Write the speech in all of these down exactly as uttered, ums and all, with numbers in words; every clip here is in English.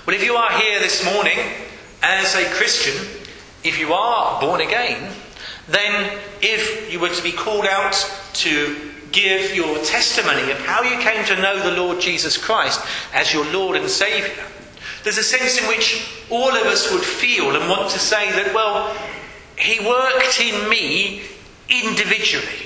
Well, if you are here this morning as a Christian, if you are born again, then if you were to be called out to give your testimony of how you came to know the Lord Jesus Christ as your Lord and Saviour, there's a sense in which all of us would feel and want to say that, well, he worked in me individually.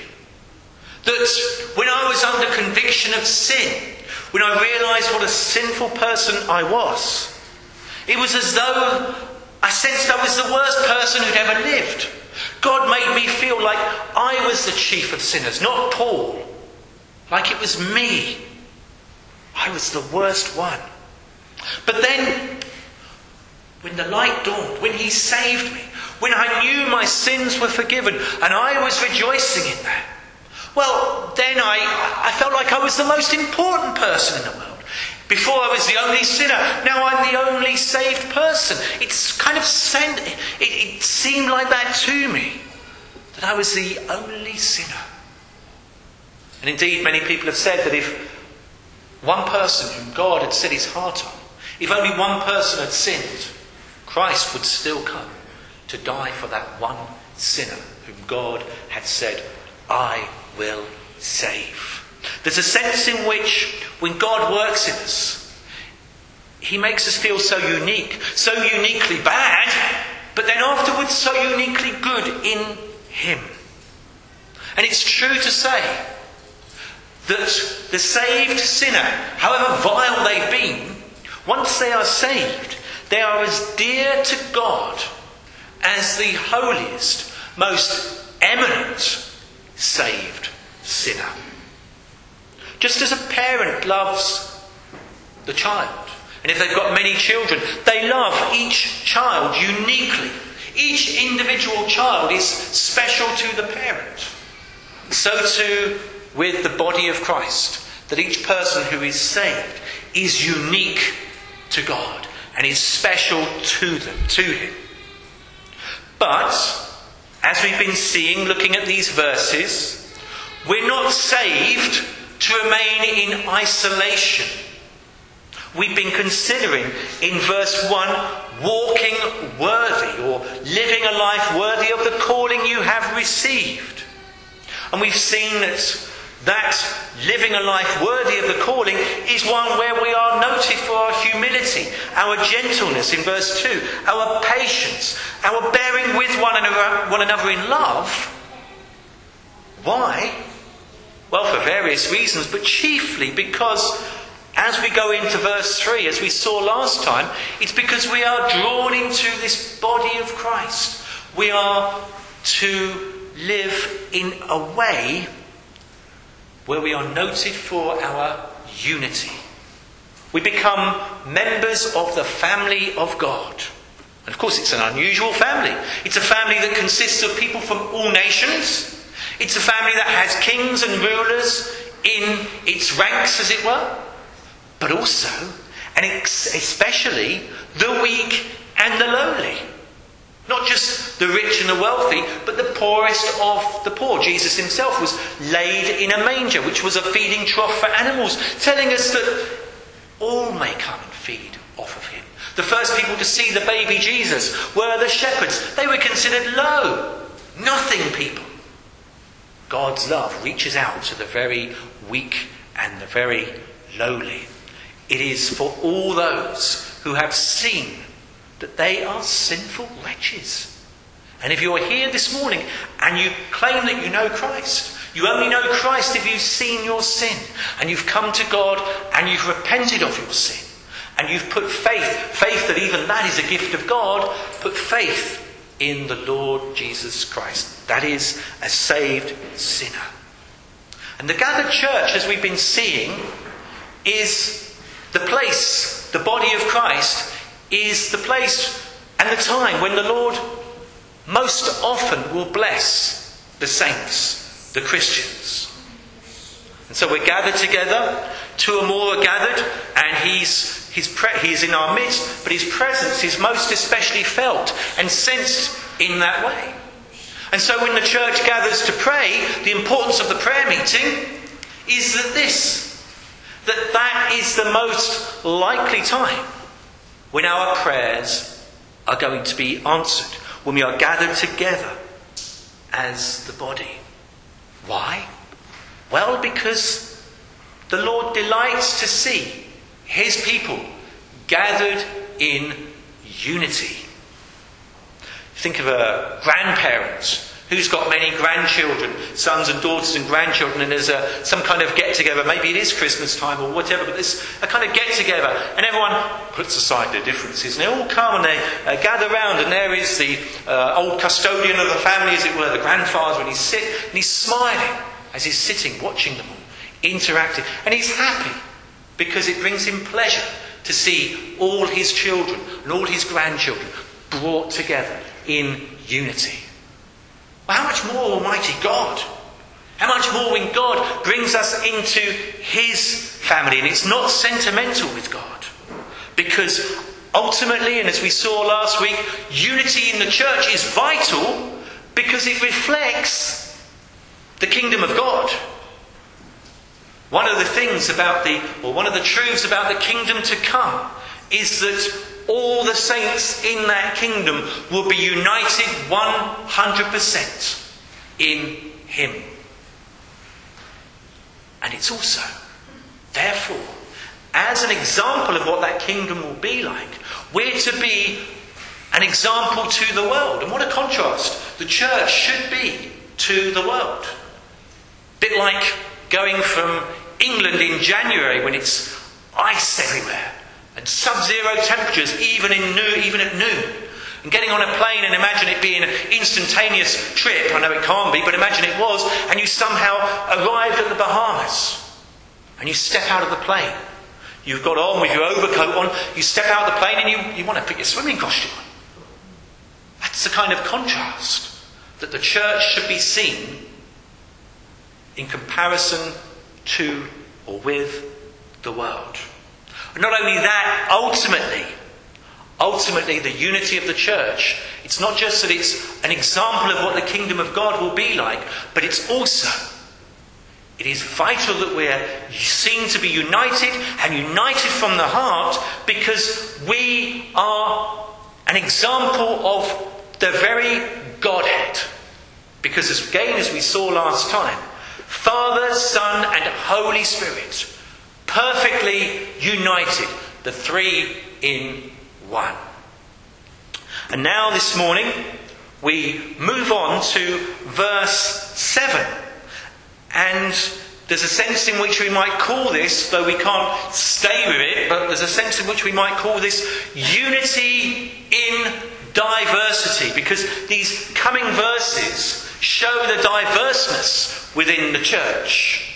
That when I was under conviction of sin, when I realised what a sinful person I was, it was as though I sensed I was the worst person who'd ever lived. God made me feel like I was the chief of sinners, not Paul. Like it was me. I was the worst one. But then, when the light dawned, when he saved me, when I knew my sins were forgiven, and I was rejoicing in that, well, then I, I felt like I was the most important person in the world. Before I was the only sinner, now I'm the only saved person. It's kind of sent, it, it seemed like that to me, that I was the only sinner. And indeed, many people have said that if one person whom God had set his heart on, if only one person had sinned, Christ would still come to die for that one sinner whom God had said, I will save. There's a sense in which when God works in us, he makes us feel so unique, so uniquely bad, but then afterwards so uniquely good in him. And it's true to say that the saved sinner, however vile they've been, once they are saved, they are as dear to God as the holiest, most eminent saved sinner. Just as a parent loves the child, and if they've got many children, they love each child uniquely. Each individual child is special to the parent. So too with the body of Christ, that each person who is saved is unique to God and is special to them, to him. But, as we've been seeing, looking at these verses, we're not saved to remain in isolation. We've been considering in verse one, walking worthy, or living a life worthy of the calling you have received. And we've seen that that living a life worthy of the calling is one where we are noted for our humility, our gentleness in verse two, our patience, our bearing with one another, one another in love. Why? Well, for various reasons, but chiefly because as we go into verse three, as we saw last time, it's because we are drawn into this body of Christ. We are to live in a way where we are noted for our unity. We become members of the family of God. And of course, it's an unusual family. It's a family that consists of people from all nations. It's a family that has kings and rulers in its ranks, as it were. But also, and especially, the weak and the lowly. Not just the rich and the wealthy, but the poorest of the poor. Jesus himself was laid in a manger, which was a feeding trough for animals, telling us that all may come and feed off of him. The first people to see the baby Jesus were the shepherds. They were considered low, nothing people. God's love reaches out to the very weak and the very lowly. It is for all those who have seen that they are sinful wretches. And if you're here this morning and you claim that you know Christ, you only know Christ if you've seen your sin and you've come to God and you've repented of your sin and you've put faith, faith that even that is a gift of God, put faith in the Lord Jesus Christ. That is a saved sinner. And the gathered church, as we've been seeing, is the place, the body of Christ, is the place and the time when the Lord most often will bless the saints, the Christians. And so we're gathered together, two or more are gathered, and he's, he's, pre- he's in our midst, but his presence is most especially felt and sensed in that way. And so when the church gathers to pray, the importance of the prayer meeting is that this, that that is the most likely time when our prayers are going to be answered, when we are gathered together as the body. Why? Well, because the Lord delights to see his people gathered in unity. Think of a grandparent who's got many grandchildren, sons and daughters and grandchildren, and there's a, some kind of get-together. Maybe it is Christmas time or whatever, but there's a kind of get-together, and everyone puts aside their differences, and they all come and they uh, gather round, and there is the uh, old custodian of the family, as it were, the grandfather, and he's sit, and he's smiling as he's sitting, watching them all, interacting, and he's happy because it brings him pleasure to see all his children and all his grandchildren brought together in unity. Well, how much more Almighty God? How much more when God brings us into his family? And it's not sentimental with God. Because ultimately, and as we saw last week, unity in the church is vital because it reflects the kingdom of God. One of the things about the, or one of the truths about the kingdom to come is that all the saints in that kingdom will be united one hundred percent in him. And it's also, therefore, as an example of what that kingdom will be like, we're to be an example to the world. And what a contrast the church should be to the world. A bit like going from England in January when it's ice everywhere and sub-zero temperatures even in noon, even at noon, and getting on a plane and imagine it being an instantaneous trip. I know it can't be, but imagine it was, and you somehow arrived at the Bahamas and you step out of the plane. You've got on with your overcoat on, you step out of the plane and you, you want to put your swimming costume on. That's the kind of contrast that the church should be seen in comparison to or with the world. And not only that, ultimately, ultimately the unity of the church, it's not just that it's an example of what the kingdom of God will be like, but it's also, it is vital that we're seen to be united and united from the heart because we are an example of the very Godhead. Because as, again, as we saw last time, Father, Son and Holy Spirit, perfectly united, the three in one. And now this morning we move on to verse seven. And there's a sense in which we might call this, though we can't stay with it, but there's a sense in which we might call this unity in diversity, because these coming verses show the diverseness within the church.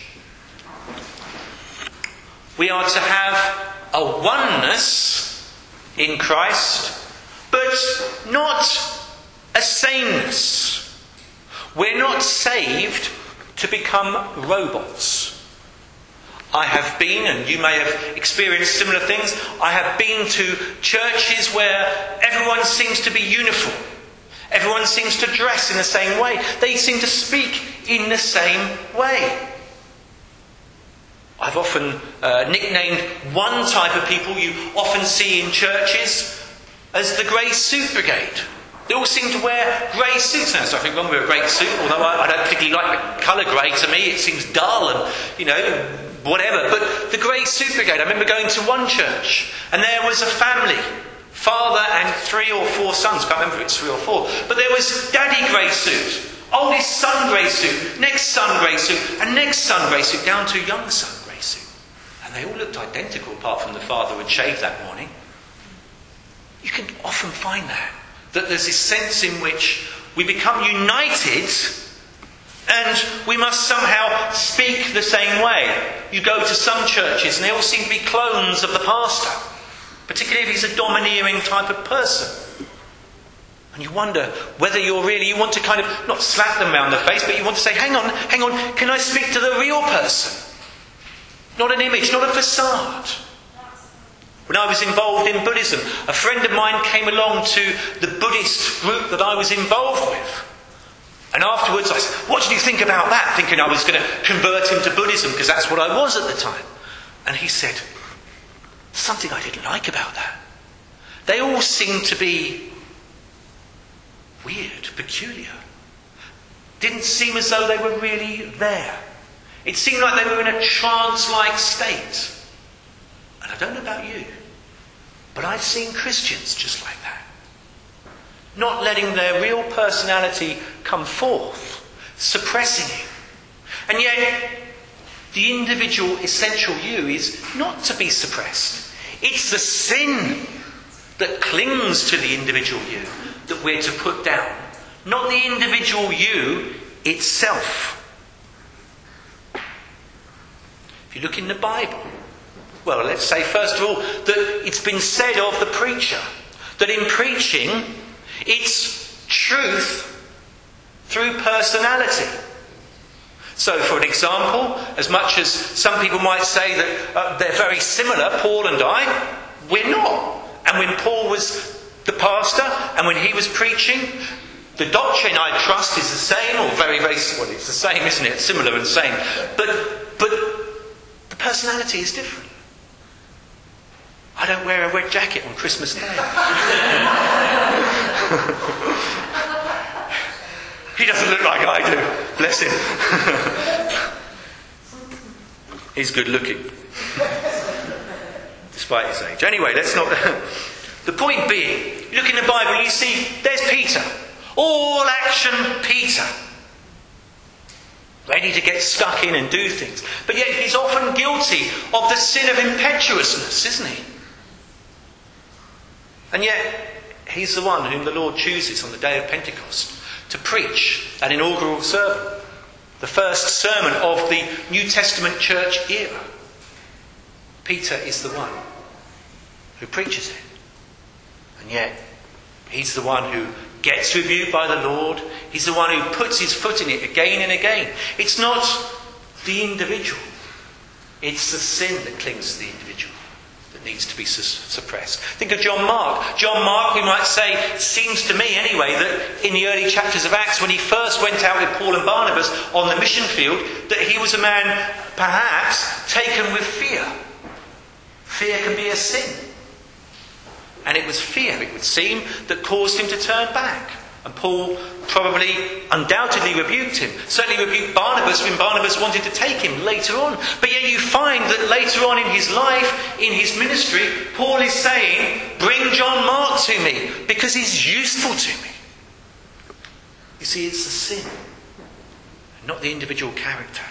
We are to have a oneness in Christ, but not a sameness. We're not saved to become robots. I have been, and you may have experienced similar things, I have been to churches where everyone seems to be uniform. Everyone seems to dress in the same way. They seem to speak in the same way. I've often uh, nicknamed one type of people you often see in churches as the grey suit brigade. They all seem to wear grey suits. Now, there's nothing wrong with a grey suit, although I, I don't particularly like the colour grey. To me, it seems dull and, you know, whatever. But the grey suit brigade, I remember going to one church and there was a family, father and three or four sons. I can't remember if it's three or four. But there was daddy grey suit, oldest son grey suit, next son grey suit, and next son grey suit, down to young son grey suit. And they all looked identical apart from the father who had shaved that morning. You can often find that. That there's this sense in which we become united and we must somehow speak the same way. You go to some churches and they all seem to be clones of the pastor, particularly if he's a domineering type of person. And you wonder whether you're really, you want to kind of, not slap them around the face, but you want to say, hang on, hang on, can I speak to the real person? Not an image, not a facade. When I was involved in Buddhism, a friend of mine came along to the Buddhist group that I was involved with. And afterwards I said, what did you think about that? Thinking I was going to convert him to Buddhism, because that's what I was at the time. And he said, something I didn't like about that. They all seemed to be weird, peculiar. Didn't seem as though they were really there. It seemed like they were in a trance-like state. And I don't know about you, but I've seen Christians just like that. Not letting their real personality come forth, suppressing it. And yet, the individual essential you is not to be suppressed. It's the sin that clings to the individual you that we're to put down, not the individual you itself. If you look in the Bible, well, let's say first of all that it's been said of the preacher that in preaching it's truth through personality. So, for an example, as much as some people might say that uh, they're very similar, Paul and I, we're not. And when Paul was the pastor and when he was preaching, the doctrine, I trust, is the same, or very, very, well, it's the same, isn't it? Similar and same. But, but the personality is different. I don't wear a red jacket on Christmas Day. He doesn't look like I do. Bless him. He's good looking. Despite his age. Anyway, let's not... The point being, you look in the Bible, you see, there's Peter. All action Peter. Ready to get stuck in and do things. But yet he's often guilty of the sin of impetuousness, isn't he? And yet, he's the one whom the Lord chooses on the day of Pentecost to preach that inaugural sermon, the first sermon of the New Testament church era. Peter is the one who preaches it. And yet, he's the one who gets rebuked by the Lord. He's the one who puts his foot in it again and again. It's not the individual. It's the sin that clings to the individual that needs to be su- suppressed. Think of John Mark. John Mark, we might say, seems to me anyway, that in the early chapters of Acts, when he first went out with Paul and Barnabas on the mission field, that he was a man perhaps taken with fear. Fear can be a sin. And it was fear, it would seem, that caused him to turn back. And Paul probably, undoubtedly rebuked him. Certainly rebuked Barnabas when Barnabas wanted to take him later on. But yet you find that later on in his life, in his ministry, Paul is saying, bring John Mark to me, because he's useful to me. You see, it's the sin, not the individual character.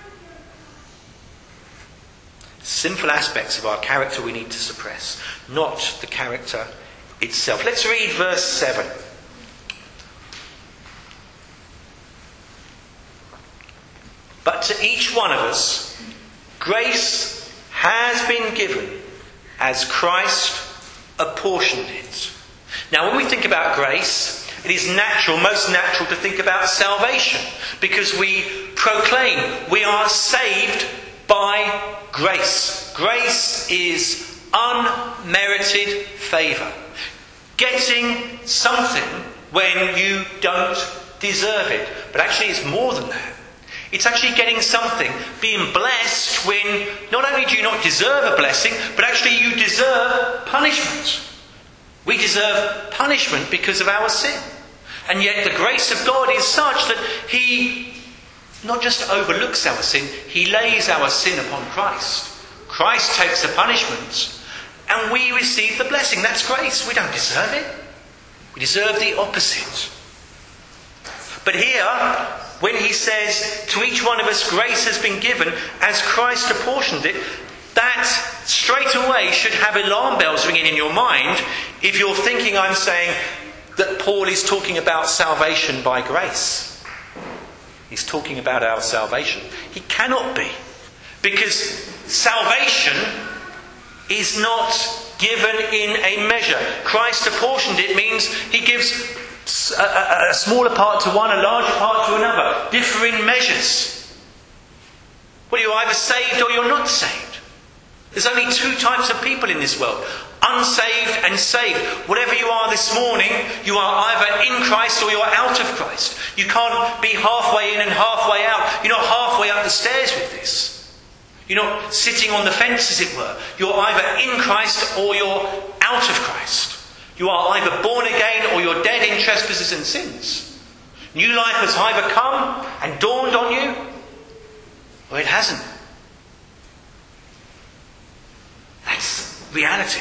Sinful aspects of our character we need to suppress, not the character itself. Let's read verse seven. But to each one of us, grace has been given as Christ apportioned it. Now, when we think about grace, it is natural, most natural, to think about salvation, because we proclaim we are saved by grace. Grace is unmerited favour. Getting something when you don't deserve it. But actually it's more than that. It's actually getting something, being blessed when not only do you not deserve a blessing, but actually you deserve punishment. We deserve punishment because of our sin. And yet the grace of God is such that He not just overlooks our sin, He lays our sin upon Christ. Christ takes the punishment and we receive the blessing. That's grace. We don't deserve it. We deserve the opposite. But here, when he says, to each one of us grace has been given as Christ apportioned it, that straight away should have alarm bells ringing in your mind if you're thinking I'm saying that Paul is talking about salvation by grace. He's talking about our salvation. He cannot be. Because salvation is not given in a measure. Christ apportioned it means he gives a, a, a smaller part to one, a larger part to another. Differing measures. Well, you're either saved or you're not saved. There's only two types of people in this world. Unsaved and saved. Whatever you are this morning, you are either in Christ or you're out of Christ. You can't be halfway in and halfway out. You're not halfway up the stairs with this. You're not sitting on the fence, as it were. You're either in Christ or you're out of Christ. You are either born again or you're dead in trespasses and sins. New life has either come and dawned on you, or it hasn't. That's reality.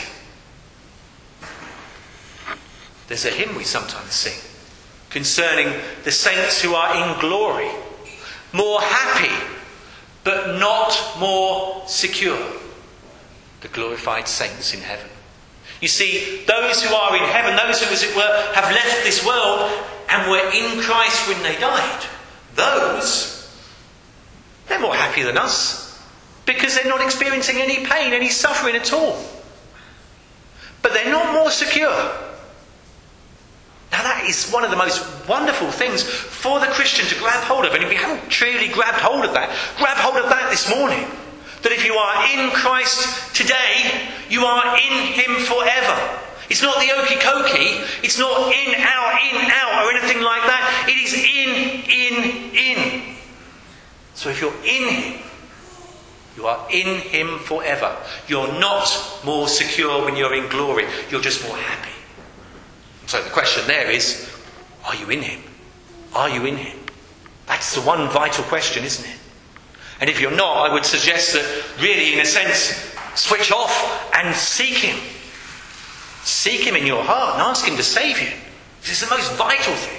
There's a hymn we sometimes sing concerning the saints who are in glory, more happy, but not more secure. The glorified saints in heaven. You see, those who are in heaven, those who, as it were, have left this world and were in Christ when they died, those, they're more happy than us because they're not experiencing any pain, any suffering at all. But they're not more secure. Now that is one of the most wonderful things for the Christian to grab hold of. And if you haven't truly grabbed hold of that, grab hold of that this morning. That if you are in Christ today, you are in Him forever. It's not the okey cokey. It's not in, out, in, out, or anything like that. It is in, in, in. So if you're in Him, you are in Him forever. You're not more secure when you're in glory. You're just more happy. So the question there is, are you in Him? Are you in Him? That's the one vital question, isn't it? And if you're not, I would suggest that really, in a sense, switch off and seek Him. Seek Him in your heart and ask Him to save you. This is the most vital thing.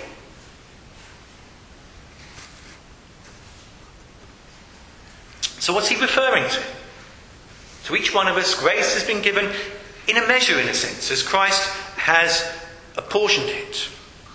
So what's He referring to? To each one of us, grace has been given in a measure, in a sense, as Christ has apportioned it.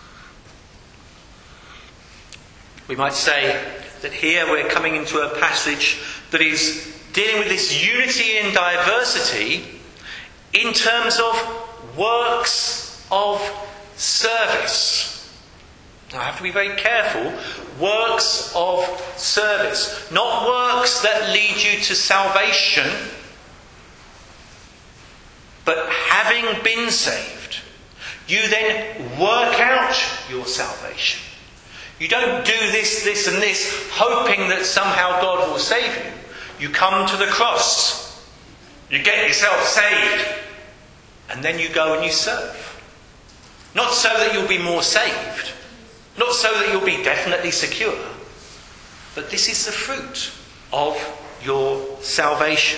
We might say that here we're coming into a passage that is dealing with this unity and diversity in terms of works of service. Now I have to be very careful. Works of service. Not works that lead you to salvation, but having been saved, you then work out your salvation. You don't do this, this and this, hoping that somehow God will save you. You come to the cross. You get yourself saved. And then you go and you serve. Not so that you'll be more saved. Not so that you'll be definitely secure. But this is the fruit of your salvation.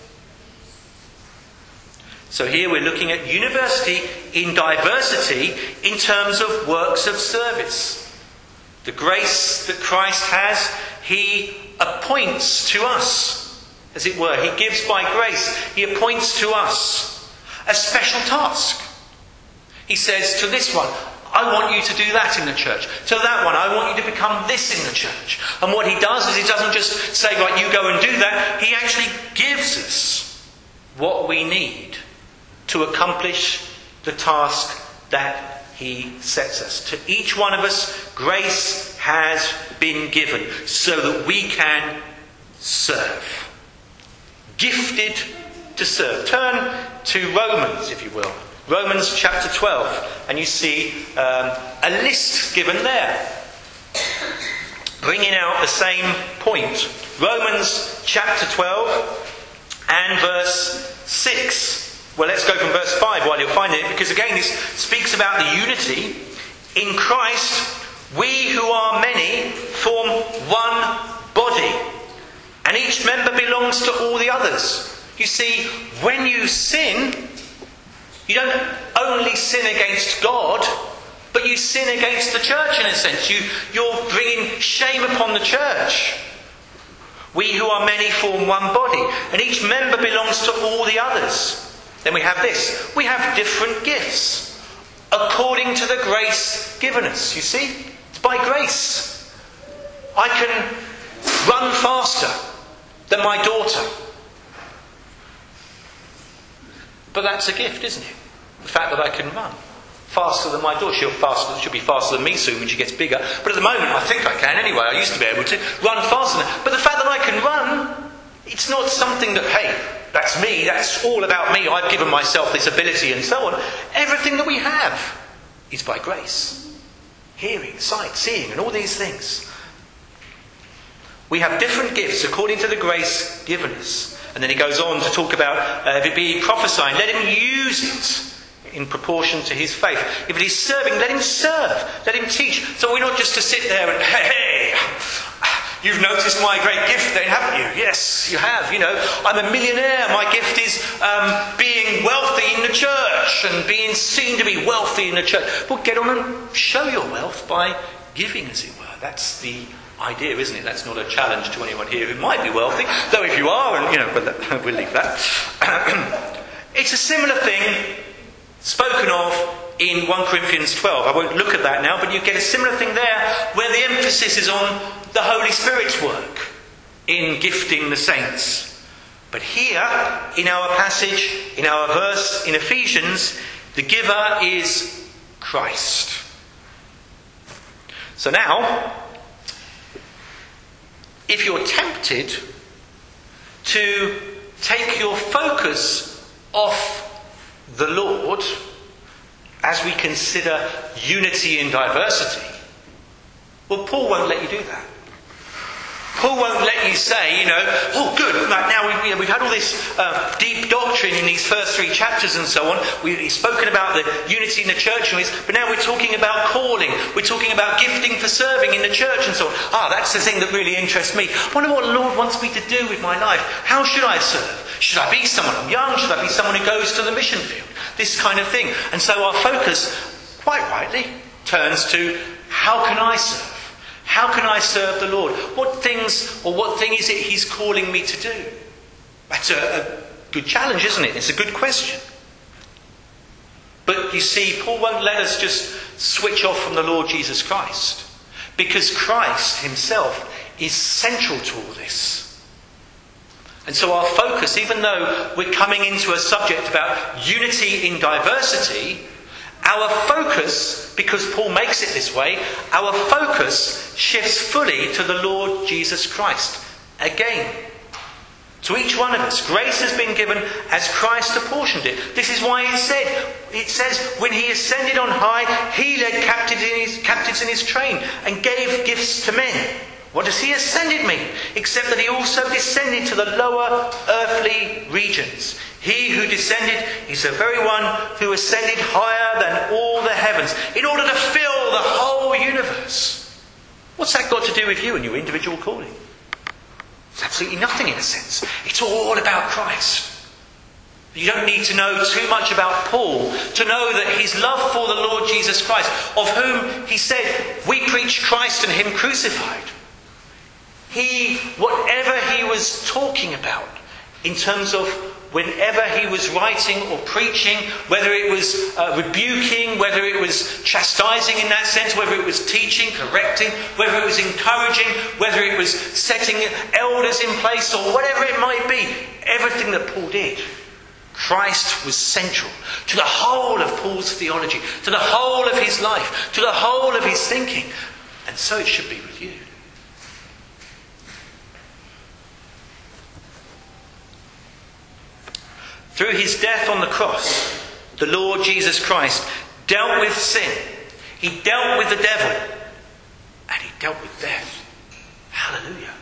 So here we're looking at university in diversity in terms of works of service. The grace that Christ has, He appoints to us, as it were. He gives by grace. He appoints to us a special task. He says to this one, I want you to do that in the church. To that one, I want you to become this in the church. And what He does is He doesn't just say, right, you go and do that. He actually gives us what we need to accomplish the task that He sets us. To each one of us, grace has been given so that we can serve. Gifted to serve. Turn to Romans, if you will. Romans chapter twelve. And you see um, a list given there, bringing out the same point. Romans chapter twelve and verse six. Well, let's go from verse five while you'll find it, because again this speaks about the unity. In Christ, we who are many form one body, and each member belongs to all the others. You see, when you sin, you don't only sin against God, but you sin against the church in a sense. You, you're bringing shame upon the church. We who are many form one body, and each member belongs to all the others. Then we have this. We have different gifts according to the grace given us. You see? It's by grace. I can run faster than my daughter. But that's a gift, isn't it? The fact that I can run faster than my daughter. She'll, faster, she'll be faster than me soon when she gets bigger. But at the moment, I think I can anyway. I used to be able to run faster than her. But the fact that I can run, it's not something that, hey, that's me, that's all about me, I've given myself this ability and so on. Everything that we have is by grace. Hearing, sight, seeing, and all these things. We have different gifts according to the grace given us. And then he goes on to talk about, uh, if it be prophesying, let him use it in proportion to his faith. If he's serving, let him serve. Let him teach. So we're not just to sit there and, hey, you've noticed my great gift then, haven't you? Yes, you have. You know, I'm a millionaire. My gift is um, being wealthy in the church and being seen to be wealthy in the church. Well, get on and show your wealth by giving, as it were. That's the idea, isn't it? That's not a challenge to anyone here who might be wealthy, though if you are, and you know, but we'll leave that. It's a similar thing spoken of in First Corinthians twelve. I won't look at that now, but you get a similar thing there where the emphasis is on the Holy Spirit's work in gifting the saints. But here, in our passage, in our verse in Ephesians, the giver is Christ. So now, if you're tempted to take your focus off the Lord as we consider unity in diversity, well, Paul won't let you do that. Paul won't let you say, you know, oh good, like now we've, you know, we've had all this uh, deep doctrine in these first three chapters and so on. We've spoken about the unity in the church, but now we're talking about calling. We're talking about gifting for serving in the church and so on. Ah, that's the thing that really interests me. I wonder what the Lord wants me to do with my life. How should I serve? Should I be someone I'm young? Should I be someone who goes to the mission field? This kind of thing. And so our focus, quite rightly, turns to how can I serve? How can I serve the Lord? What things or what thing is it he's calling me to do? That's a, a good challenge, isn't it? It's a good question. But you see, Paul won't let us just switch off from the Lord Jesus Christ, because Christ himself is central to all this. And so our focus, even though we're coming into a subject about unity in diversity, our focus, because Paul makes it this way, our focus shifts fully to the Lord Jesus Christ. Again, to each one of us, grace has been given as Christ apportioned it. This is why it said, it says, when he ascended on high, he led captives in his, captives in his train and gave gifts to men. What does he ascended mean? Except that he also descended to the lower earthly regions. He who descended is the very one who ascended higher than all the heavens in order to fill the whole universe. What's that got to do with you and your individual calling? It's absolutely nothing in a sense. It's all about Christ. You don't need to know too much about Paul to know that his love for the Lord Jesus Christ, of whom he said, we preach Christ and him crucified. He, whatever he was talking about in terms of whenever he was writing or preaching, whether it was uh, rebuking, whether it was chastising in that sense, whether it was teaching, correcting, whether it was encouraging, whether it was setting elders in place or whatever it might be, everything that Paul did, Christ was central to the whole of Paul's theology, to the whole of his life, to the whole of his thinking. And so it should be with you. Through his death on the cross, the Lord Jesus Christ dealt with sin. He dealt with the devil. And he dealt with death. Hallelujah.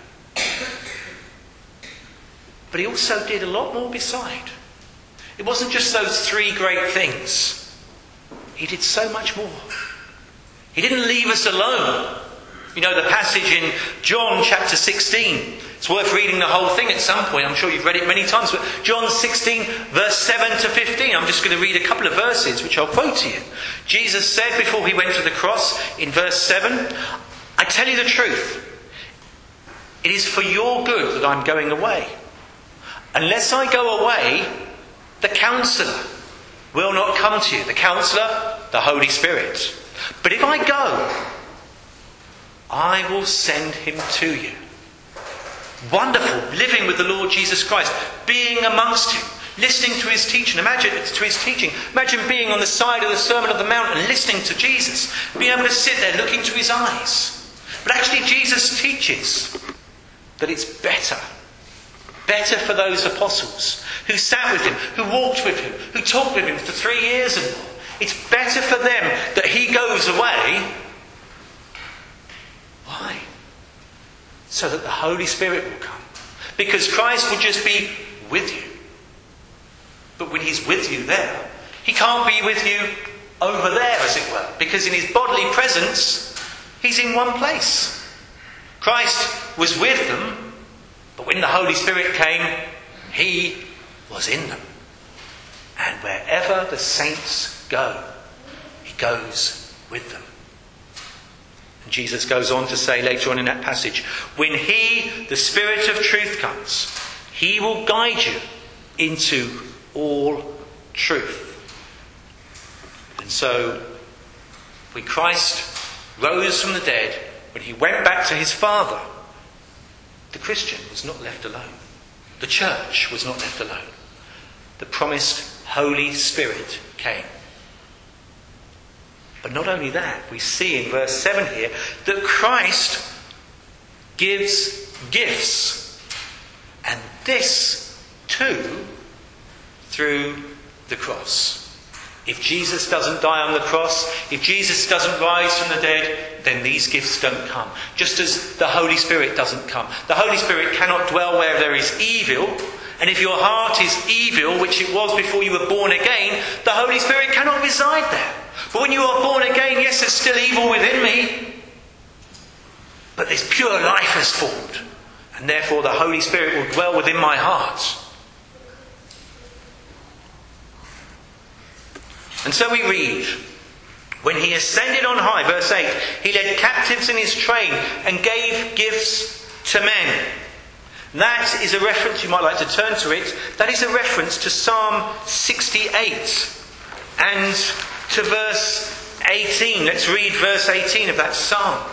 But he also did a lot more beside. It wasn't just those three great things. He did so much more. He didn't leave us alone. You know the passage in John chapter sixteen. It's worth reading the whole thing at some point. I'm sure you've read it many times. But John sixteen, verse seven to fifteen. I'm just going to read a couple of verses, which I'll quote to you. Jesus said before he went to the cross, in verse seven, I tell you the truth. It is for your good that I'm going away. Unless I go away, the Counselor will not come to you. The Counselor, the Holy Spirit. But if I go, I will send him to you. Wonderful, living with the Lord Jesus Christ, being amongst him, listening to his teaching. Imagine to his teaching. Imagine being on the side of the Sermon on the Mount and listening to Jesus, being able to sit there looking to his eyes. But actually, Jesus teaches that it's better, better for those apostles who sat with him, who walked with him, who talked with him for three years and more. It's better for them that he goes away. Why? So that the Holy Spirit will come. Because Christ will just be with you. But when he's with you there, He can't be with you over there, as it were, because in his bodily presence, he's in one place. Christ was with them, but when the Holy Spirit came, he was in them. And wherever the saints go, he goes with them. And Jesus goes on to say later on in that passage, when he, the Spirit of truth, comes, he will guide you into all truth. And so, when Christ rose from the dead, when he went back to his Father, the Christian was not left alone. The church was not left alone. The promised Holy Spirit came. But not only that, we see in verse seven here that Christ gives gifts. And this too through the cross. If Jesus doesn't die on the cross, if Jesus doesn't rise from the dead, then these gifts don't come. Just as the Holy Spirit doesn't come. The Holy Spirit cannot dwell where there is evil. And if your heart is evil, which it was before you were born again, the Holy Spirit cannot reside there. But when you are born again, yes, there's still evil within me. But this pure life has formed. And therefore the Holy Spirit will dwell within my heart. And so we read, when he ascended on high, verse eight, he led captives in his train and gave gifts to men. That is a reference, you might like to turn to it, that is a reference to Psalm sixty-eight and to verse eighteen. Let's read verse eighteen of that psalm.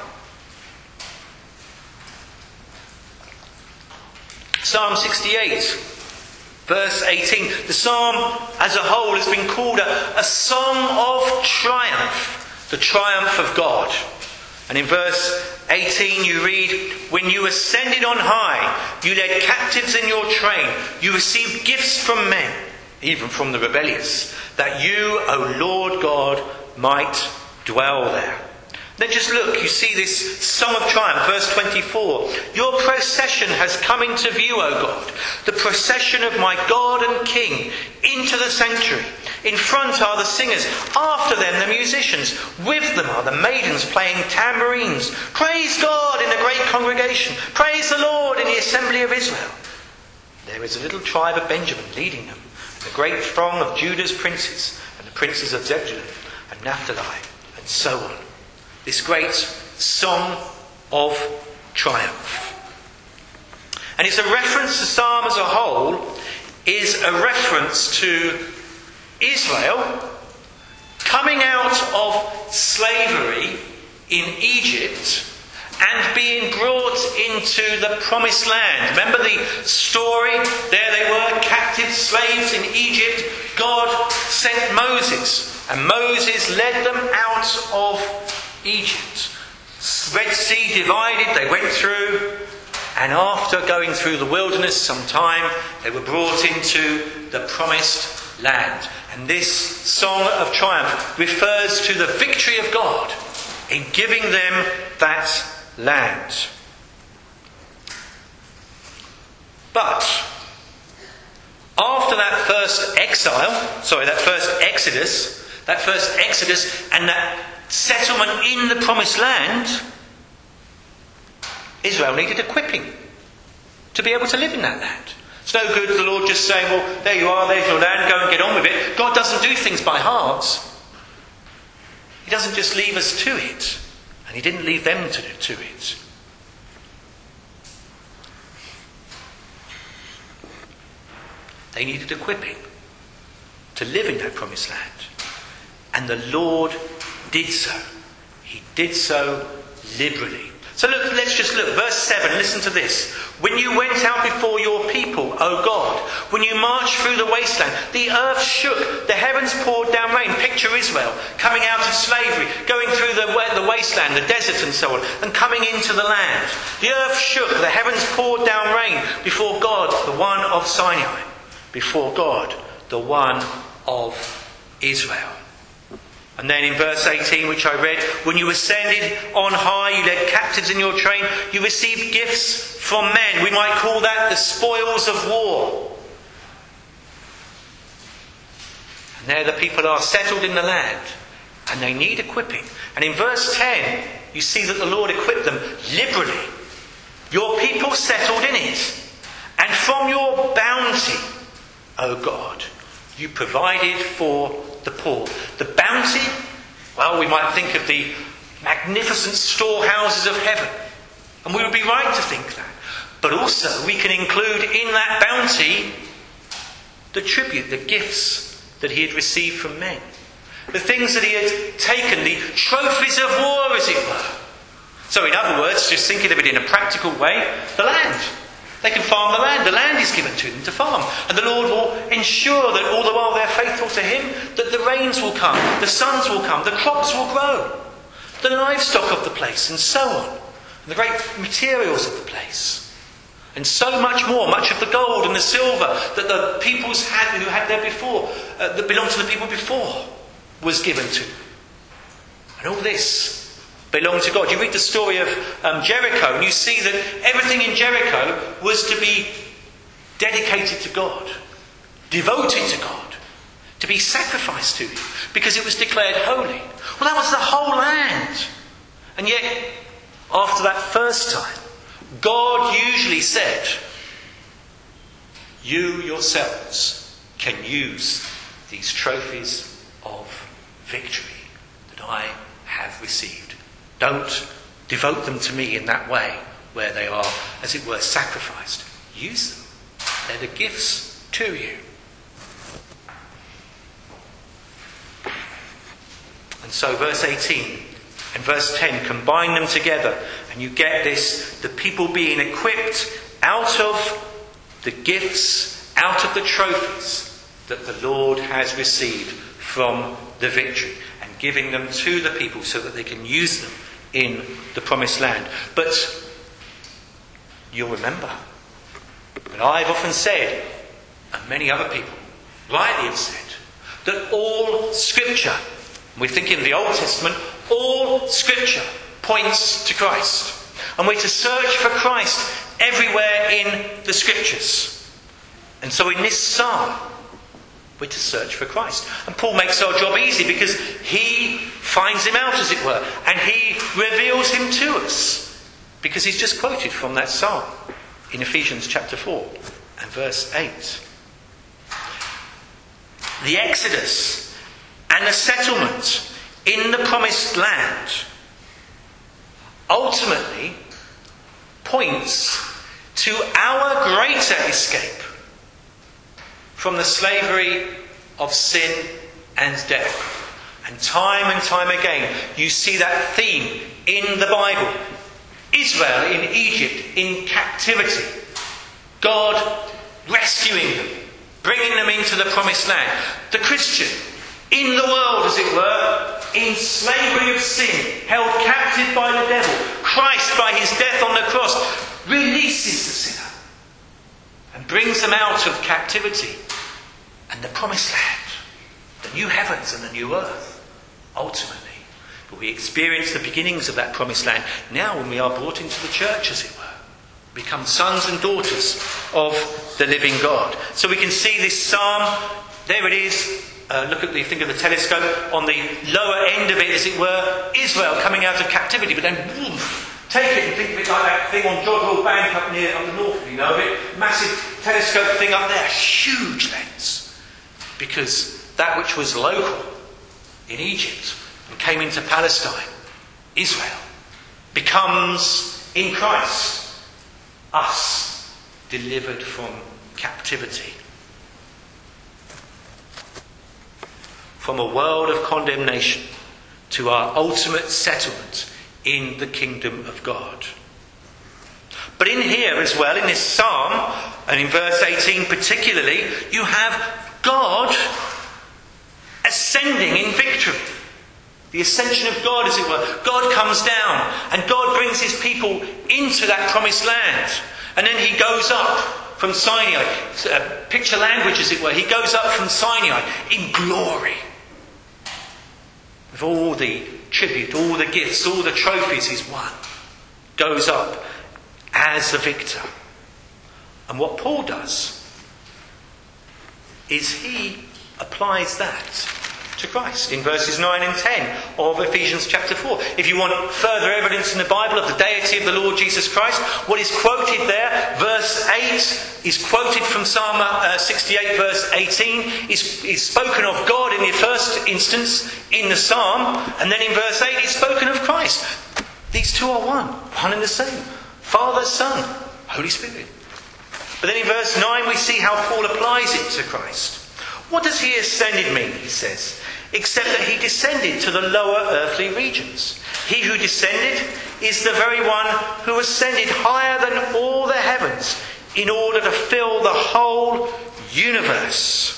Psalm sixty-eight, verse eighteen. The psalm as a whole has been called a, a song of triumph, the triumph of God. And in verse eighteen you read, when you ascended on high, you led captives in your train, you received gifts from men, even from the rebellious, that you, O Lord God, might dwell there. Then just look, you see this song of triumph, verse twenty-four. Your procession has come into view, O God, the procession of my God and King, into the sanctuary. In front are the singers, after them the musicians, with them are the maidens playing tambourines. Praise God in the great congregation, praise the Lord in the assembly of Israel. There is a little tribe of Benjamin leading them, and the great throng of Judah's princes, and the princes of Zebulun and Naphtali, and so on. This great song of triumph. And it's a reference, the psalm as a whole is a reference to Israel coming out of slavery in Egypt and being brought into the promised land. Remember the story? There they were, captive slaves in Egypt. God sent Moses, and Moses led them out of Egypt. Red Sea divided, they went through, and after going through the wilderness some time, they were brought into the promised land. And this song of triumph refers to the victory of God in giving them that land. But after that first exile, sorry, that first exodus, that first exodus and that settlement in the promised land, Israel needed equipping to be able to live in that land. It's no good the Lord just saying, well, there you are, there's your land, go and get on with it. God doesn't do things by halves. He doesn't just leave us to it. And he didn't leave them to, to it. They needed equipping to live in that promised land. And the Lord did so. He did so liberally. So look, let's just look. Verse seven, listen to this. When you went out before your people, O God, when you marched through the wasteland, the earth shook, the heavens poured down rain. Picture Israel coming out of slavery, going through the, the wasteland, the desert and so on, and coming into the land. The earth shook, the heavens poured down rain before God, the one of Sinai, before God, the one of Israel. And then in verse eighteen, which I read, when you ascended on high, you led captives in your train, you received gifts from men. We might call that the spoils of war. And And there the people are settled in the land. And they need equipping. And in verse ten, you see that the Lord equipped them liberally. Your people settled in it. And from your bounty, O God, you provided for the poor. The bounty, well, we might think of the magnificent storehouses of heaven. And we would be right to think that. But also we can include in that bounty the tribute, the gifts that he had received from men. The things that he had taken, the trophies of war, as it were. So in other words, just thinking of it in a practical way, the land. They can farm the land. The land is given to them to farm. And the Lord will ensure that all the while they're faithful to him, that the rains will come, the suns will come, the crops will grow, the livestock of the place, and so on. And the great materials of the place. And so much more, much of the gold and the silver that the peoples had who had there before, uh, that belonged to the people before, was given to them. And all this belonged to God. You read the story of um, Jericho, and you see that everything in Jericho was to be dedicated to God, devoted to God, to be sacrificed to him, because it was declared holy. Well, that was the whole land. And yet, after that first time, God usually said, you yourselves can use these trophies of victory that I have received. Don't devote them to me in that way where they are, as it were, sacrificed. Use them. They're the gifts to you. And so verse eighteen and verse ten combine them together, and you get this, the people being equipped out of the gifts, out of the trophies that the Lord has received from the victory, and giving them to the people so that they can use them in the promised land. But you'll remember that I've often said, and many other people rightly have said, that all Scripture, we think in the Old Testament, all Scripture points to Christ. And we're to search for Christ everywhere in the Scriptures. And so in this psalm, we're to search for Christ. And Paul makes our job easy because he finds him out, as it were, and he reveals him to us. Because he's just quoted from that psalm in Ephesians chapter four and verse eight. The Exodus and the settlement in the promised land ultimately points to our greater escape from the slavery of sin and death. And time and time again you see that theme in the Bible. Israel in Egypt in captivity. God rescuing them, bringing them into the promised land. The Christian in the world, as it were, in slavery of sin, held captive by the devil. Christ, by his death on the cross, releases the sinner and brings them out of captivity. And the promised land, the new heavens and the new earth, ultimately. But we experience the beginnings of that promised land now when we are brought into the church, as it were. Become sons and daughters of the living God. So we can see this psalm, there it is. Uh, look at the, think of the telescope, on the lower end of it, as it were, Israel coming out of captivity, but then woof, take it and think of it like that thing on Jodrell Bank up near up the north, if you know of it. Massive telescope thing up there, huge lens. Because that which was local in Egypt and came into Palestine, Israel, becomes in Christ us, delivered from captivity. From a world of condemnation to our ultimate settlement in the kingdom of God. But in here as well, in this psalm, and in verse eighteen particularly, you have God ascending in victory. The ascension of God, as it were. God comes down and God brings his people into that promised land. And then he goes up from Sinai. Uh, picture language, as it were. He goes up from Sinai in glory. With all the tribute, all the gifts, all the trophies he's won. Goes up as the victor. And what Paul does is he applies that to Christ in verses nine and ten of Ephesians chapter four. If you want further evidence in the Bible of the deity of the Lord Jesus Christ, what is quoted there, verse eight, is quoted from Psalm uh, sixty-eight verse eighteen, is, is spoken of God in the first instance in the psalm, and then in verse eight is spoken of Christ. These two are one, one and the same. Father, Son, Holy Spirit. But then in verse nine we see how Paul applies it to Christ. What does he ascended mean, he says, except that he descended to the lower earthly regions. He who descended is the very one who ascended higher than all the heavens in order to fill the whole universe.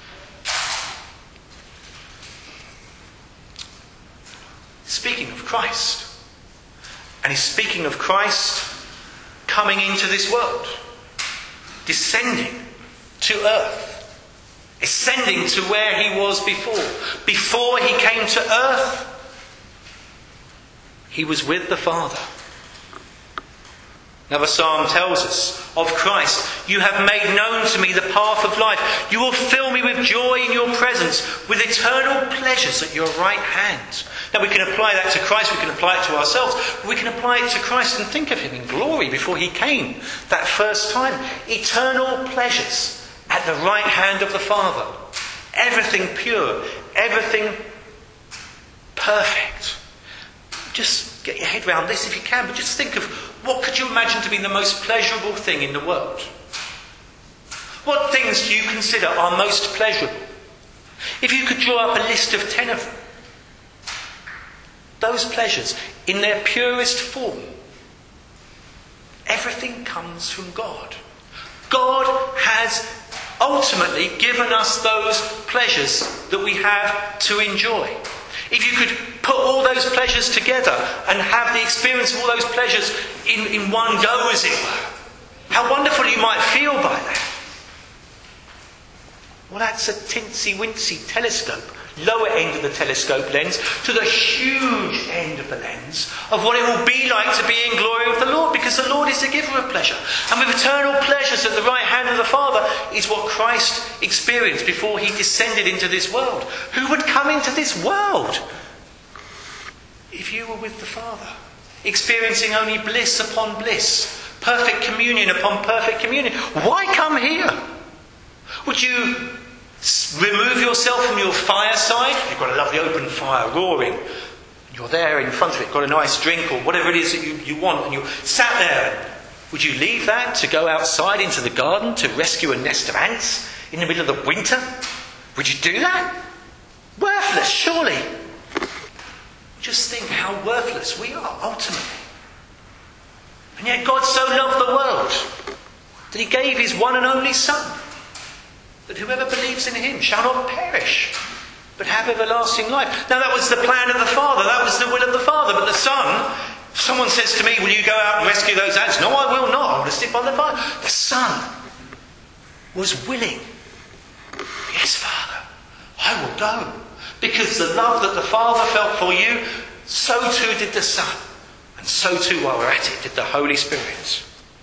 Speaking of Christ, and he's speaking of Christ coming into this world, descending to earth. Ascending to where he was before. Before he came to earth, he was with the Father. Another psalm tells us of Christ, "You have made known to me the path of life. You will fill me with joy in your presence, with eternal pleasures at your right hand." Now we can apply that to Christ, we can apply it to ourselves. We can apply it to Christ and think of him in glory before he came that first time. Eternal pleasures at the right hand of the Father. Everything pure. Everything perfect. Just get your head around this if you can. But just think of, what could you imagine to be the most pleasurable thing in the world? What things do you consider are most pleasurable? If you could draw up a list of ten of them. Those pleasures, in their purest form. Everything comes from God. God has ultimately given us those pleasures that we have to enjoy. If you could put all those pleasures together and have the experience of all those pleasures in, in one go, as it were, how wonderful you might feel by that. Well, that's a tinsy-wincy telescope, lower end of the telescope lens, to the huge end of the lens of what it will be like to be in glory with the Lord, because the Lord is the giver of pleasure. And with eternal pleasures at the right hand of the Father is what Christ experienced before he descended into this world. Who would come into this world if you were with the Father, experiencing only bliss upon bliss, perfect communion upon perfect communion? Why come here? Would you remove yourself from your fireside? You've got a lovely open fire roaring. You're there in front of it, got a nice drink or whatever it is that you, you want, and you're sat there. Would you leave that to go outside into the garden to rescue a nest of ants in the middle of the winter? Would you do that? Worthless, surely. Just think how worthless we are, ultimately. And yet God so loved the world that he gave his one and only Son, that whoever believes in him shall not perish, but have everlasting life. Now that was the plan of the Father, that was the will of the Father, but the Son, if someone says to me, will you go out and rescue those ants? No, I will not, I want to stick by the fire. The Son was willing. Yes, Father, I will go. Because the love that the Father felt for you, so too did the Son. And so too, while we're at it, did the Holy Spirit.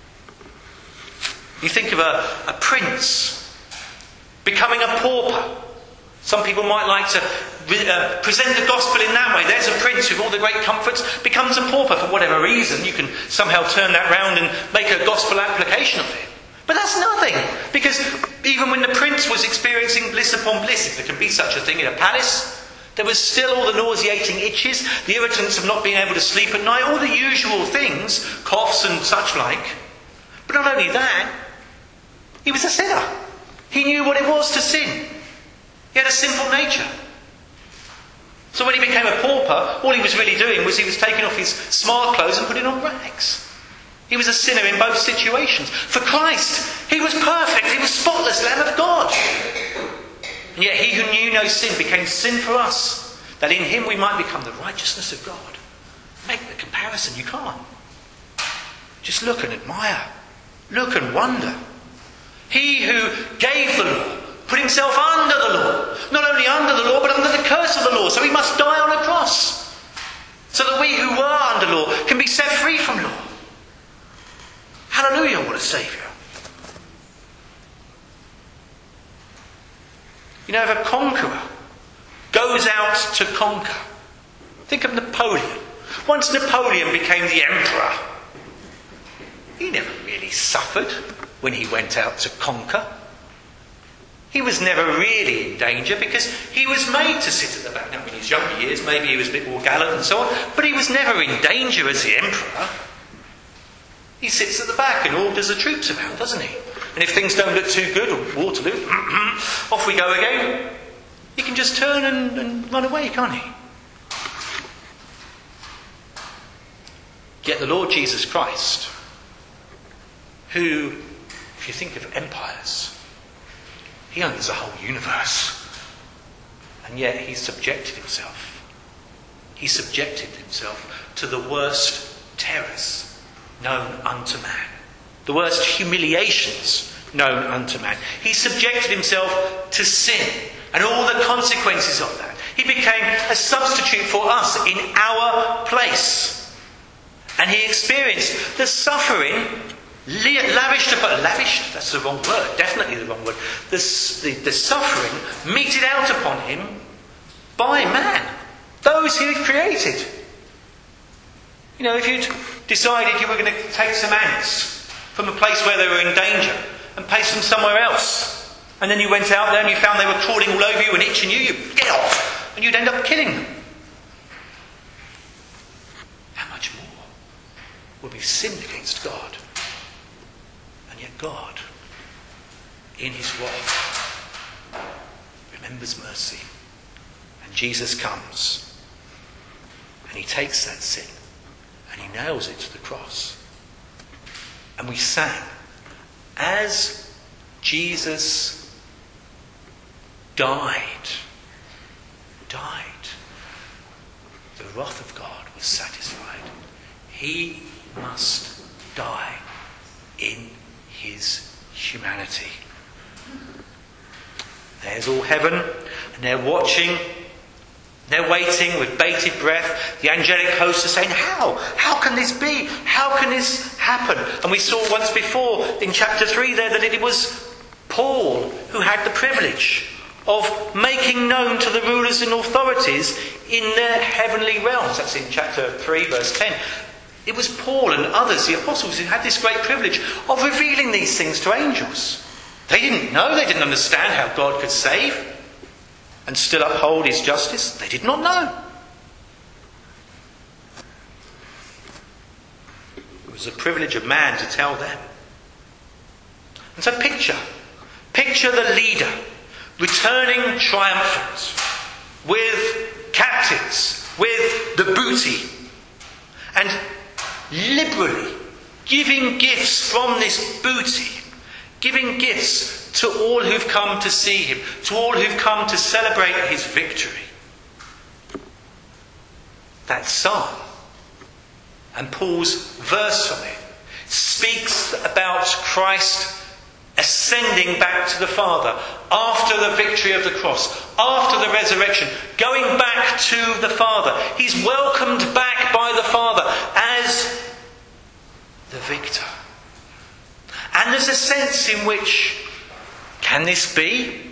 You think of a, a prince becoming a pauper. Some people might like to uh, present the gospel in that way. There's a prince with all the great comforts, becomes a pauper for whatever reason. You can somehow turn that round and make a gospel application of it. But that's nothing, because even when the prince was experiencing bliss upon bliss, if there can be such a thing in a palace, there was still all the nauseating itches, the irritants of not being able to sleep at night, all the usual things, coughs and such like. But not only that, he was a sinner. He knew what it was to sin. He had a sinful nature. So when he became a pauper, all he was really doing was he was taking off his smart clothes and putting on rags. He was a sinner in both situations. For Christ, he was perfect. He was spotless, Lamb of God. And yet he who knew no sin became sin for us, that in him we might become the righteousness of God. Make the comparison. You can't. Just look and admire. Look and wonder. He who gave the law put himself under the law. Not only under the law, but under the curse of the law. So he must die on a cross. So that we who were under law can be set free from law. Hallelujah, what a Saviour. You know, if a conqueror goes out to conquer, think of Napoleon. Once Napoleon became the emperor, he never really suffered when he went out to conquer. He was never really in danger because he was made to sit at the back. Now, in his younger years, maybe he was a bit more gallant and so on, but he was never in danger as the emperor. He sits at the back and orders the troops around, doesn't he? And if things don't look too good, or Waterloo, off we go again. He can just turn and, and run away, can't he? Yet the Lord Jesus Christ, who, if you think of empires, he owns the whole universe. And yet he subjected himself. He subjected himself to the worst terrors known unto man. The worst humiliations known unto man. He subjected himself to sin and all the consequences of that. He became a substitute for us in our place. And he experienced the suffering lavished upon, lavished, that's the wrong word, definitely the wrong word. The, the, the suffering meted out upon him by man, those he had created. You know, if you'd decided you were going to take some ants from a place where they were in danger and place them somewhere else, and then you went out there and you found they were crawling all over you and itching you, you'd get off and you'd end up killing them. How much more will be sinned against God? And yet God, in his wrath, remembers mercy. And Jesus comes and he takes that sin and he nails it to the cross. And we sang, as Jesus died, died, the wrath of God was satisfied. He must die in his humanity. There's all heaven, and they're watching, they're waiting with bated breath. The angelic hosts are saying, how? How can this be? How can this happen? And we saw once before in chapter three there that it was Paul who had the privilege of making known to the rulers and authorities in their heavenly realms. That's in chapter three, verse ten. It was Paul and others, the apostles, who had this great privilege of revealing these things to angels. They didn't know, they didn't understand how God could save and still uphold his justice. They did not know. It was the privilege of man to tell them. And so picture, picture the leader returning triumphant with captives, with the booty, and liberally giving gifts from this booty, giving gifts to all who've come to see him, to all who've come to celebrate his victory. That psalm, and Paul's verse from it, speaks about Christ ascending back to the Father after the victory of the cross, after the resurrection, going back to the Father. He's welcomed back by the Father as the victor. And there's a sense in which, can this be?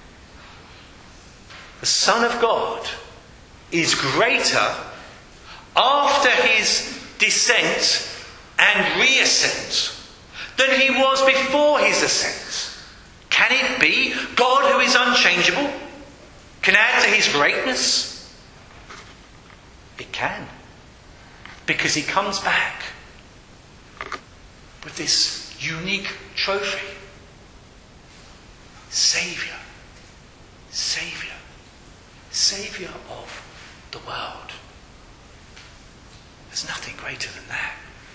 The Son of God is greater after his descent and reascent than he was before his ascent. Can it be? God, who is unchangeable, can add to his greatness? It can. Because he comes back with this unique trophy. Saviour. Saviour. Saviour of the world. There's nothing greater than that.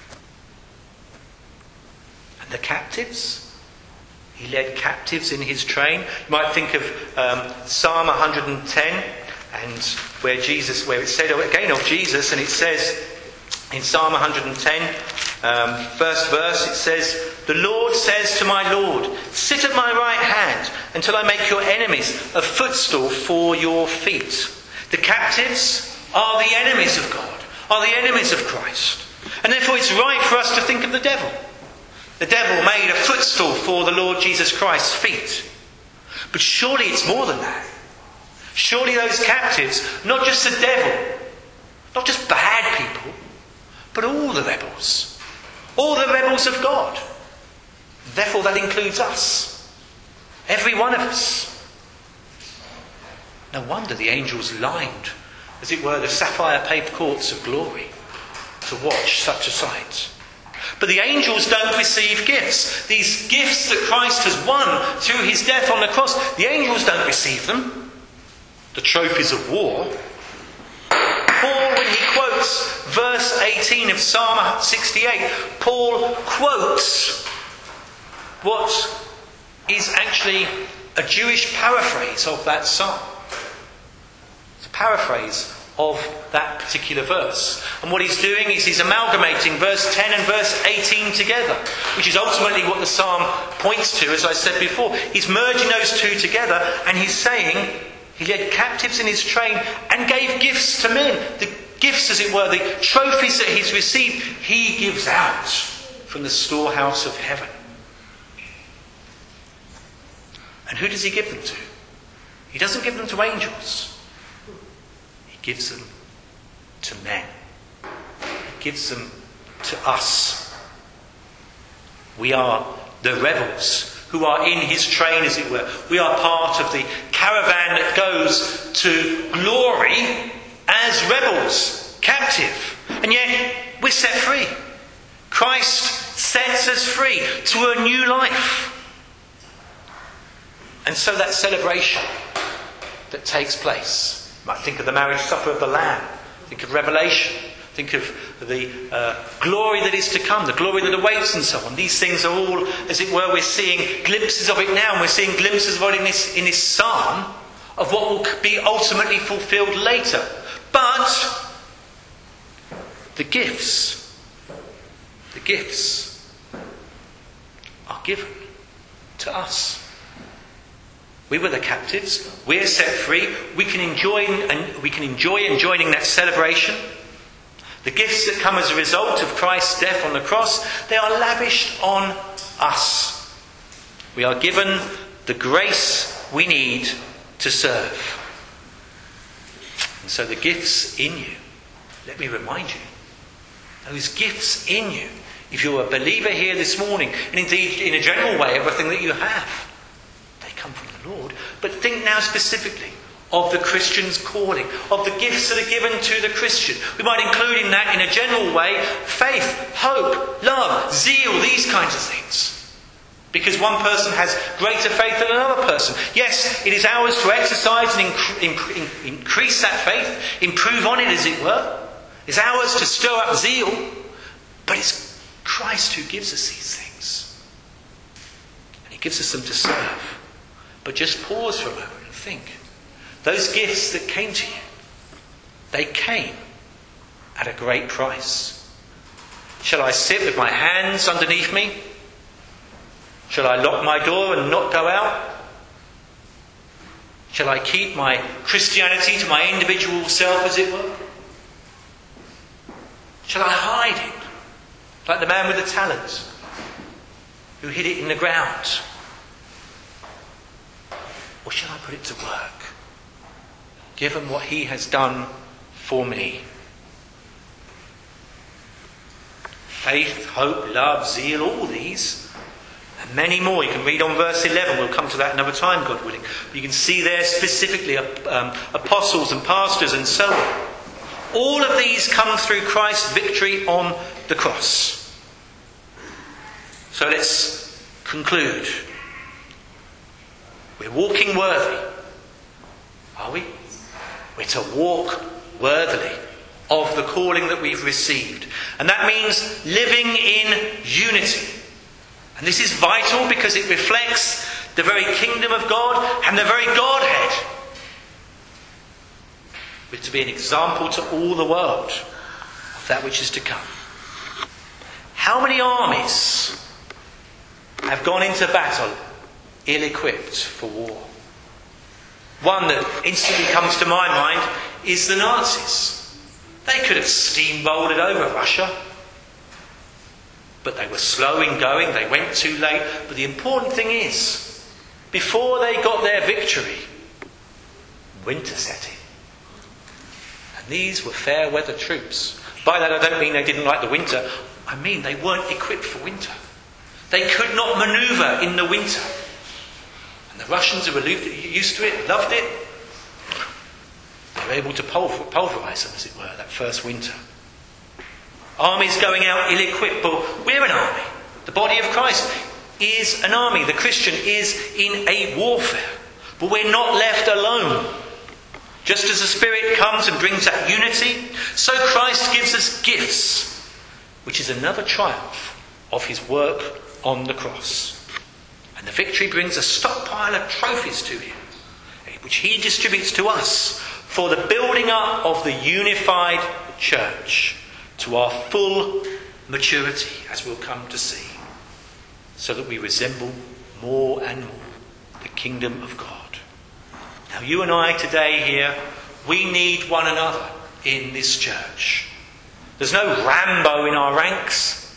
And the captives? He led captives in his train. You might think of um, Psalm one hundred ten, and where Jesus, where it said again of Jesus, and it says in Psalm one hundred ten, um, first verse, it says, "The Lord says to my Lord, sit at my right hand until I make your enemies a footstool for your feet." The captives are the enemies of God, are the enemies of Christ. And therefore it's right for us to think of the devil. The devil made a footstool for the Lord Jesus Christ's feet. But surely it's more than that. Surely those captives, not just the devil, not just bad people, but all the rebels. All the rebels of God. Therefore that includes us. Every one of us. No wonder the angels lined, as it were, the sapphire-paved courts of glory to watch such a sight. But the angels don't receive gifts. These gifts that Christ has won through his death on the cross, the angels don't receive them. The trophies of war. Paul, when he quotes verse eighteen of Psalm sixty-eight, Paul quotes what is actually a Jewish paraphrase of that psalm. It's a paraphrase of that particular verse. And what he's doing is he's amalgamating verse ten and verse eighteen together, which is ultimately what the psalm points to, as I said before. He's merging those two together and he's saying he led captives in his train and gave gifts to men. The gifts, as it were, the trophies that he's received, he gives out from the storehouse of heaven. And who does he give them to? He doesn't give them to angels. He gives them to men. He gives them to us. We are the rebels who are in his train, as it were. We are part of the caravan that goes to glory as rebels, captive. And yet we're set free. Christ sets us free to a new life. And so that celebration that takes place, you might think of the marriage supper of the Lamb, think of Revelation, think of the uh, glory that is to come, the glory that awaits and so on. These things are all, as it were, we're seeing glimpses of it now, and we're seeing glimpses of it in this, in this psalm, of what will be ultimately fulfilled later. But the gifts, the gifts are given to us. We were the captives. We're set free. We can enjoy and we can enjoy in joining that celebration. The gifts that come as a result of Christ's death on the cross, they are lavished on us. We are given the grace we need to serve. And so the gifts in you, let me remind you, those gifts in you, if you're a believer here this morning, and indeed in a general way, everything that you have, come from the Lord. But think now specifically of the Christian's calling, of the gifts that are given to the Christian. We might include in that, in a general way, faith, hope, love, zeal, these kinds of things. Because one person has greater faith than another person. Yes, it is ours to exercise and inc- inc- increase that faith, improve on it, as it were. It's ours to stir up zeal, but it's Christ who gives us these things. And he gives us them to serve. But just pause for a moment and think. Those gifts that came to you, they came at a great price. Shall I sit with my hands underneath me? Shall I lock my door and not go out? Shall I keep my Christianity to my individual self, as it were? Shall I hide it, like the man with the talents, who hid it in the ground? Or shall I put it to work? Given what he has done for me. Faith, hope, love, zeal, all these, and many more. You can read on verse eleven. We'll come to that another time, God willing. But you can see there specifically um, apostles and pastors and so on. All of these come through Christ's victory on the cross. So let's conclude. We're walking worthy. Are we? We're to walk worthily of the calling that we've received. And that means living in unity. And this is vital because it reflects the very kingdom of God and the very Godhead. We're to be an example to all the world of that which is to come. How many armies have gone into battle ill-equipped for war? One that instantly comes to my mind is the Nazis. They could have steamrolled over Russia, but they were slow in going, they went too late. But the important thing is, before they got their victory, winter set in. And these were fair weather troops. By that I don't mean they didn't like the winter. I mean they weren't equipped for winter. They could not manoeuvre in the winter. And the Russians who were used to it, loved it, they were able to pulverise them, as it were, that first winter. Armies going out ill-equipped, but we're an army. The body of Christ is an army. The Christian is in a warfare. But we're not left alone. Just as the Spirit comes and brings that unity, so Christ gives us gifts, which is another triumph of his work on the cross. And the victory brings a stockpile of trophies to him, which he distributes to us for the building up of the unified church to our full maturity, as we'll come to see, so that we resemble more and more the kingdom of God. Now, you and I today here, we need one another in this church. There's no Rambo in our ranks.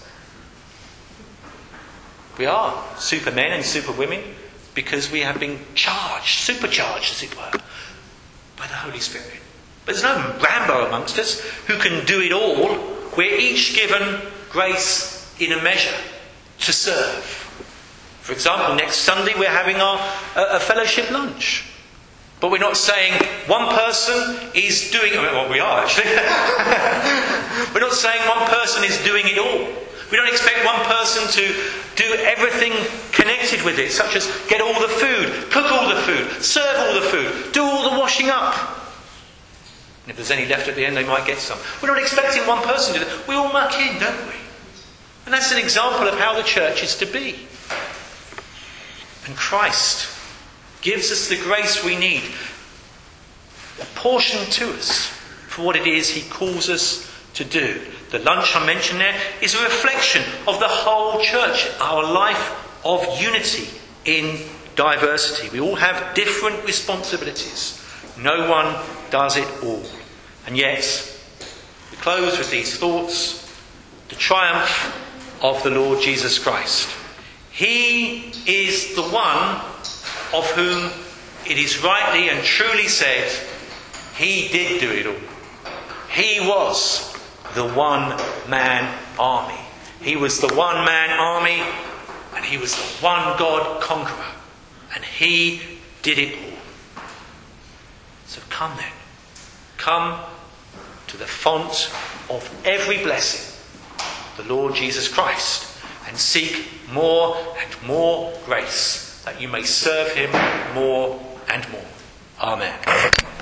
We are supermen and superwomen because we have been charged, supercharged as it were, by the Holy Spirit. But there's no Rambo amongst us who can do it all. We're each given grace in a measure to serve. For example, next Sunday we're having our uh, a fellowship lunch. But we're not saying one person is doing... Well, we are actually. We're not saying one person is doing it all. We don't expect one person to do everything connected with it, such as get all the food, cook all the food, serve all the food, do all the washing up. And if there's any left at the end, they might get some. We're not expecting one person to do that. We all muck in, don't we? And that's an example of how the church is to be. And Christ gives us the grace we need, apportioned to us for what it is he calls us to do. The lunch I mentioned there is a reflection of the whole church, our life of unity in diversity. We all have different responsibilities. No one does it all. And yet, we close with these thoughts. The triumph of the Lord Jesus Christ. He is the one of whom it is rightly and truly said, he did do it all. He was the one-man army. He was the one-man army, and he was the one God conqueror. And he did it all. So come then. Come to the font of every blessing, the Lord Jesus Christ, and seek more and more grace, that you may serve him more and more. Amen.